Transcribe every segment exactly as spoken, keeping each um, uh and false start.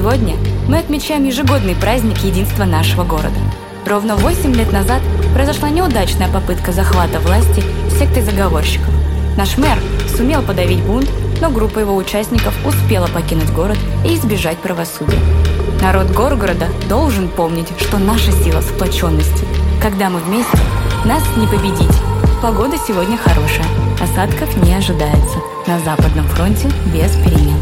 Сегодня мы отмечаем ежегодный праздник единства нашего города. Ровно восемь лет назад произошла неудачная попытка захвата власти сектой заговорщиков. Наш мэр сумел подавить бунт, но группа его участников успела покинуть город и избежать правосудия. Народ Горгорода должен помнить, что наша сила в сплоченности. Когда мы вместе, нас не победить. Погода сегодня хорошая, осадков не ожидается. На Западном фронте без перемен.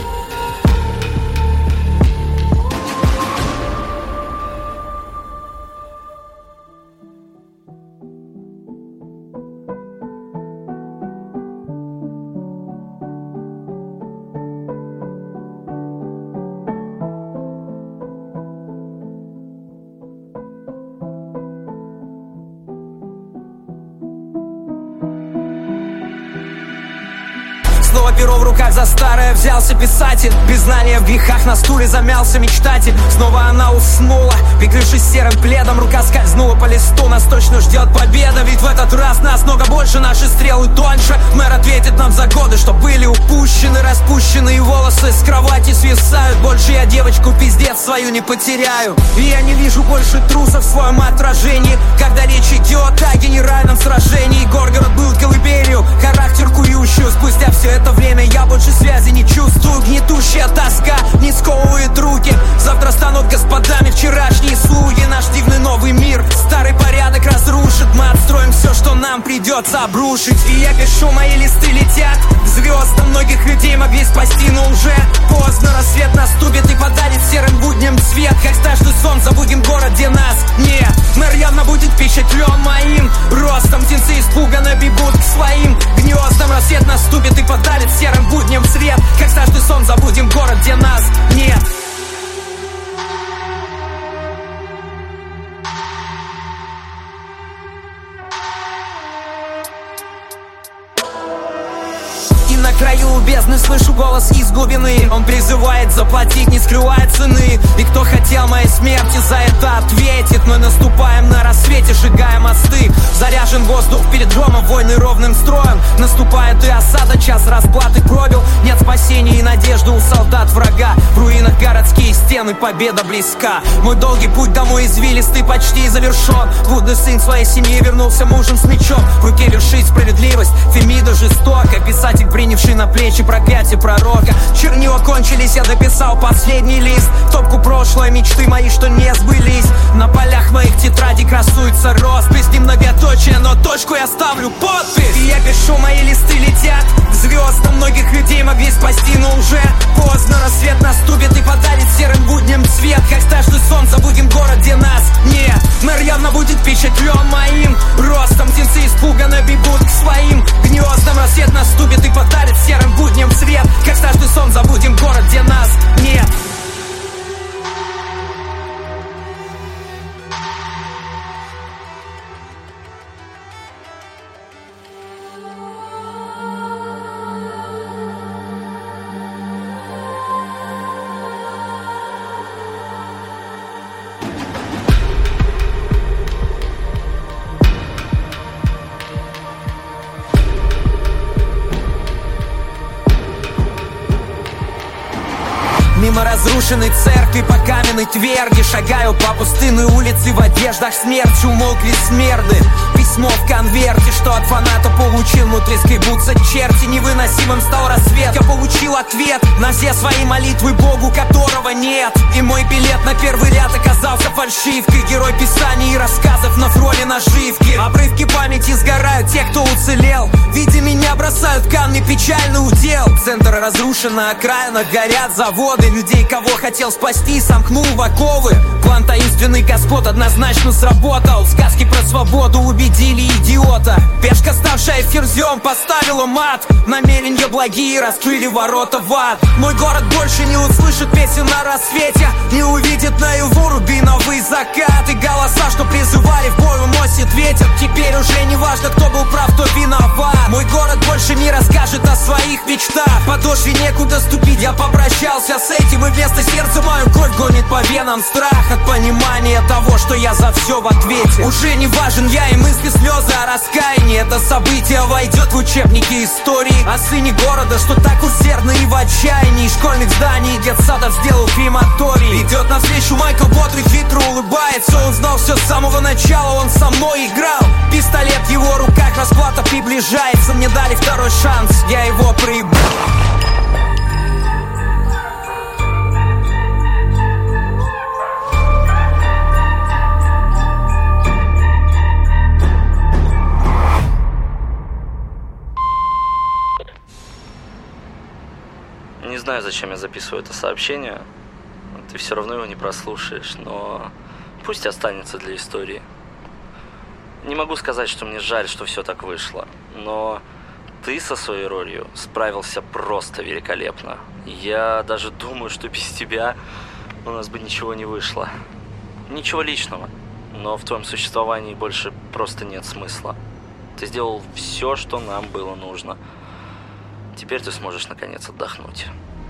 Снова перо в руках за старое взялся писатель. Без знания в грехах на стуле замялся мечтатель. Снова она уснула, прикрывшись серым пледом. Рука скользнула по листу, нас точно ждет победа. Ведь в этот раз нас много больше, наши стрелы тоньше. Мэр ответит нам за годы, что были упущены. Распущенные волосы с кровати свисают. Больше я девочку пиздец свою не потеряю. И я не вижу больше трусов в своем отражении, когда речь идет о генеральном сражении. Горгород был колыбелью, характер кующую. Спустя все это время я больше связи не чувствую. Гнетущая тоска не сковывает руки. Завтра станут господами вчерашние слуги. Наш дивный новый мир старый порядок разрушит. Мы отстроим все, что нам придется обрушить. И я пишу, мои листы летят к звездам. Многих людей могли спасти, но уже поздно. Рассвет наступит и подарит серым будням цвет. Как страшный сон, забудем город, где нас нет. Мэр явно будет впечатлен моим ростом. Птенцы испуганно бегут к своим гнездам. Рассвет наступит и подарит серым будням свет. Как страшный сон, забудем город, где нас нет. На краю бездны слышу голос из глубины. Он призывает заплатить, не скрывая цены. И кто хотел моей смерти, за это ответит. Мы наступаем на рассвете, сжигая мосты. Заряжен воздух перед громом, войны ровным строем. Наступает и осада, час расплаты пробил. Нет спасения и надежды у солдат врага. В руинах городские стены, победа близка. Мой долгий путь домой извилистый почти завершен. Блудный сын своей семьи вернулся мужем с мечом. В руке вершит справедливость, Фемида жестоко. Писатель принявший на плечи проклятие пророка. Чернила кончились, я дописал последний лист. В топку прошлой мечты мои, что не сбылись. На полях моих тетрадей красуется роспись. Не многоточие, но точку я ставлю подпись. И я пишу, мои листы летят к звездам. Многих людей могли спасти, но уже поздно. Рассвет наступит и подарит серым будням цвет. Как страшный сон, забудем город, где нас нет. Мэр явно будет впечатлен моим ростом. Птенцы испуганно бегут к своим гнездам. Рассвет наступит и подарит серым будням свет. Как страшный сон, забудем город, где нас нет. Мимо разрушенной церкви по каменной тверди шагаю по пустынной улице в одеждах смерти. Умолкли смерды. Письмо в конверте, что от фаната получил. Внутри скребутся черти. Невыносимым стал рассвет. Я получил ответ на все свои молитвы Богу, которого нет. И мой билет на первый ряд оказался фальшивкой. Герой писаний и рассказов на фроне наживки. Обрывки памяти сгорают, те, кто уцелел. Видя меня, бросают камни, печальный удел. Центр разрушен, на окраинах горят заводы. Людей, кого хотел спасти, сомкнул в оковы. План таинственный господ однозначно сработал. Сказки про свободу убедили идиота. Пешка, ставшая ферзем, поставила мат. Намерения благие раскрыли ворота в ад. Мой город больше не услышит песен на рассвете. Не увидит наяву рубиновый закат. И голоса, что призывали в бой, уносит ветер. Теперь уже не важно, кто был прав, кто виноват. Мой город больше не расскажет о своих мечтах. Подошве некуда ступить, я попрощался с этим. И вместо сердца мою кровь гонит по венам страх. От понимания того, что я за все в ответе. Уже не важен я, и мысли кровь и слезы о раскаянии. Это событие войдет в учебники истории о сыне города, что так усердно и в отчаянии школьных зданий детсадов сделал крематорий. Идет навстречу Майкл бодрый, хитро улыбается. Он знал все с самого начала, он со мной играл. Пистолет в его руках, расплата приближается. Мне дали второй шанс, я его проебал. Не знаю, зачем я записываю это сообщение. Ты все равно его не прослушаешь, но пусть останется для истории. Не могу сказать, что мне жаль, что все так вышло, но ты со своей ролью справился просто великолепно. Я даже думаю, что без тебя у нас бы ничего не вышло. Ничего личного, но в твоем существовании больше просто нет смысла. Ты сделал все, что нам было нужно. Теперь ты сможешь наконец отдохнуть.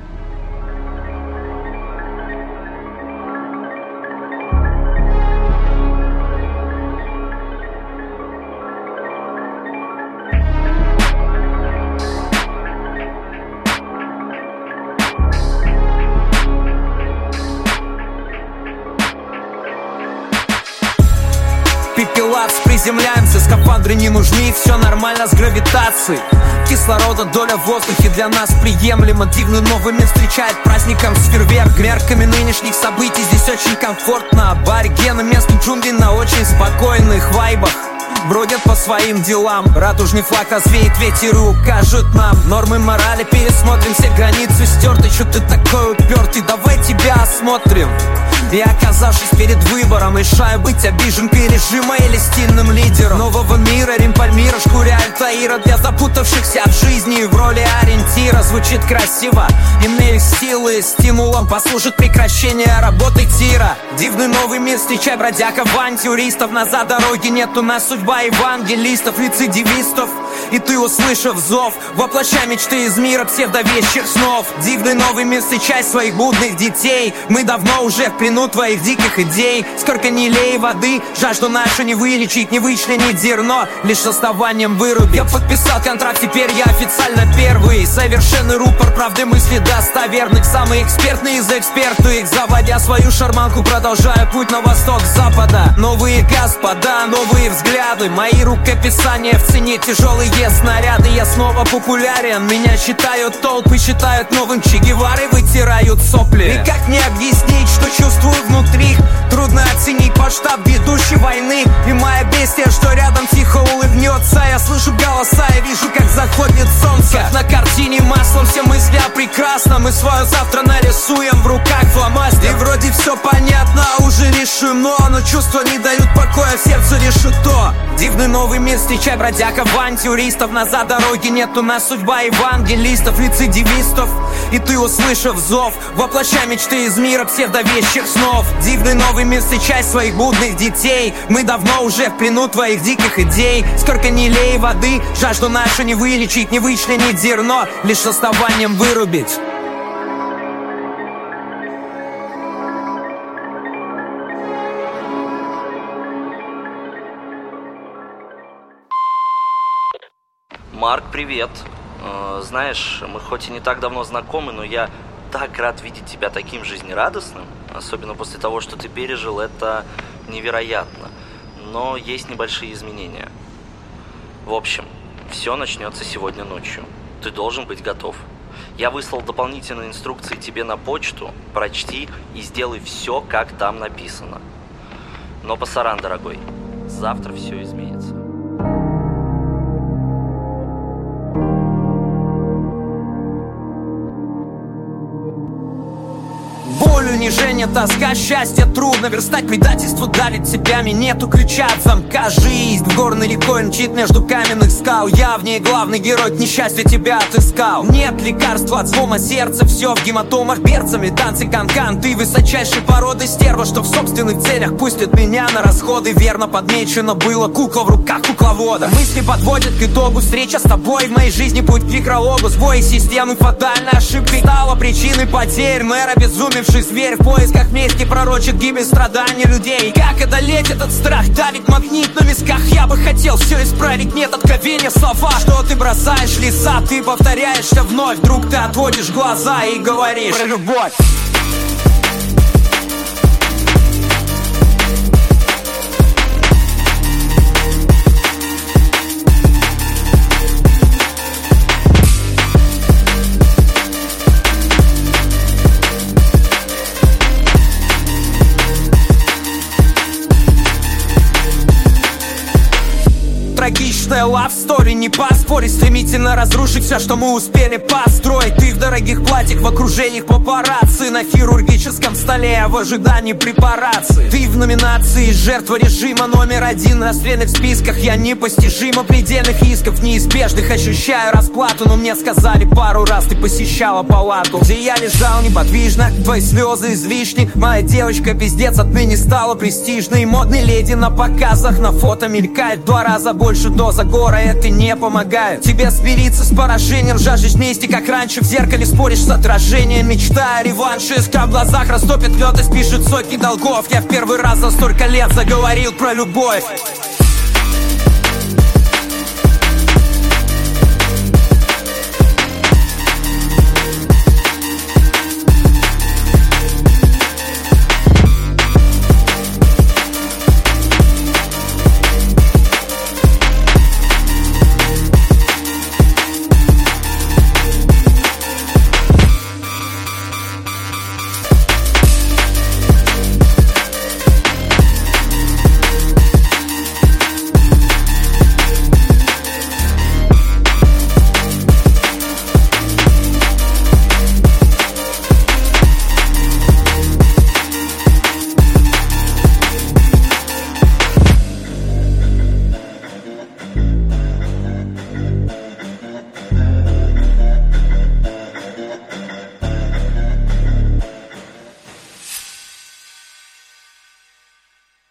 Пепелац, приземляемся, скафандры не нужны, все нормально с гравитацией. Кислорода доля в воздухе для нас приемлема. Дивный новый мир встречает праздником с фейерверк. Мерками нынешних событий здесь очень комфортно. Аборигены местных джунглей на очень спокойных вайбах бродят по своим делам. Радужный флаг развеет ветер и укажет нам нормы морали. Пересмотрим все границы стерты. Чё ты такой упертый? Давай тебя осмотрим. И оказавшись перед выбором, решаю быть обиженкой режима или стильным лидером нового мира. Рим Пальмира, шкуре Альтаира для запутавшихся в жизни в роли ориентира. Звучит красиво, имею силы, стимулом послужит прекращение работы тира. Дивный новый мир, встречай бродяг, авантюристов. Назад дороги нет, у нас судьба евангелистов, рецидивистов. И ты, услышав зов, воплощай мечты из мира псевдовещих снов. Дивный новый мир, встречай своих будных детей. Мы давно уже в плену твоих диких идей. Сколько не лей воды, жажду нашу не вылечить, не вычленить зерно, лишь с основанием вырубить. Я подписал контракт, теперь я официально первый. Совершенный рупор правды мысли достоверных. Самый экспертный из экспертных. Заводя свою шарманку, продолжаю путь на восток с запада. Новые господа, новые взгляды. Мои рукописания в цене, тяжелые снаряды. Я снова популярен, меня считают толпы, считают новым Че Геварой, вытирают сопли. И как мне объяснить, что чувствую внутри? Трудно оценить масштаб ведущей войны. И моя бестия, что рядом тихо улыбнется. Я слышу голоса, я вижу, как заходит солнце. Как на картине маслом все мысли о прекрасном. Мы свое завтра нарисуем в руках фломастер. И вроде все понятно, уже решено, но чувства не дают покоя, в сердце решето. Дивный новый мир, встречай бродяг, авантюристов. Назад дороги нет, у нас судьба евангелистов, рецидивистов. И ты, услышав зов, воплощай мечты из мира псевдовещих снов. Дивный новый мир, встречай своих будных детей. Мы давно уже в плену твоих диких идей. Сколько не лей воды, жажду нашу не вылечить, не вычленить зерно, лишь с основанием вырубить. Марк, привет. Знаешь, мы хоть и не так давно знакомы, но я так рад видеть тебя таким жизнерадостным. Особенно после того, что ты пережил, это невероятно. Но есть небольшие изменения. В общем, все начнется сегодня ночью. Ты должен быть готов. Я выслал дополнительные инструкции тебе на почту. Прочти и сделай все, как там написано. Но пасаран, дорогой, завтра все изменится. Боль, унижение, тоска, счастье трудно верстать. Предательство давит цепями, нету ключа от замка. Жизнь в горной рекой мчит между каменных скал. Я в ней главный герой, к несчастью тебя отыскал. Нет лекарства от слома сердца, все в гематомах берцами. Танцы канкан, ты высочайшей породы стерва, что в собственных целях пустит меня на расходы. Верно подмечено было, кукла в руках кукловода. Мысли подводят к итогу, встреча с тобой в моей жизни путь к некрологу. Сбой системы, фатальной ошибкой стала причиной потерь. Мэр, обезумевший зверь, зверь в поисках мести пророчит гибель страданий людей. Как одолеть этот страх? Давит магнит на висках. Я бы хотел все исправить, нет откровения слова. Что ты бросаешь леса, ты повторяешься вновь. Вдруг ты отводишь глаза и говоришь про любовь. Трагичная love story, не поспорить. Стремительно разрушить все, что мы успели построить. Ты в дорогих платьях, в окружении папарацци, на хирургическом столе в ожидании препарации. Ты в номинации жертва режима номер один. Расстрельных в списках я непостижимо. Предельных исков неизбежных ощущаю расплату. Но мне сказали пару раз, ты посещала палату, где я лежал неподвижно, твои слезы излишни. Моя девочка пиздец отныне стала престижной. Модной леди на показах, на фото мелькает в два раза больше. Больше доза гора, это не помогает тебе смириться с поражением, жаждешь мести, как раньше в зеркале споришь с отражением. Мечта о реванше, искра в глазах растопит лед и спишет сотни долгов. Я в первый раз за столько лет заговорил про любовь.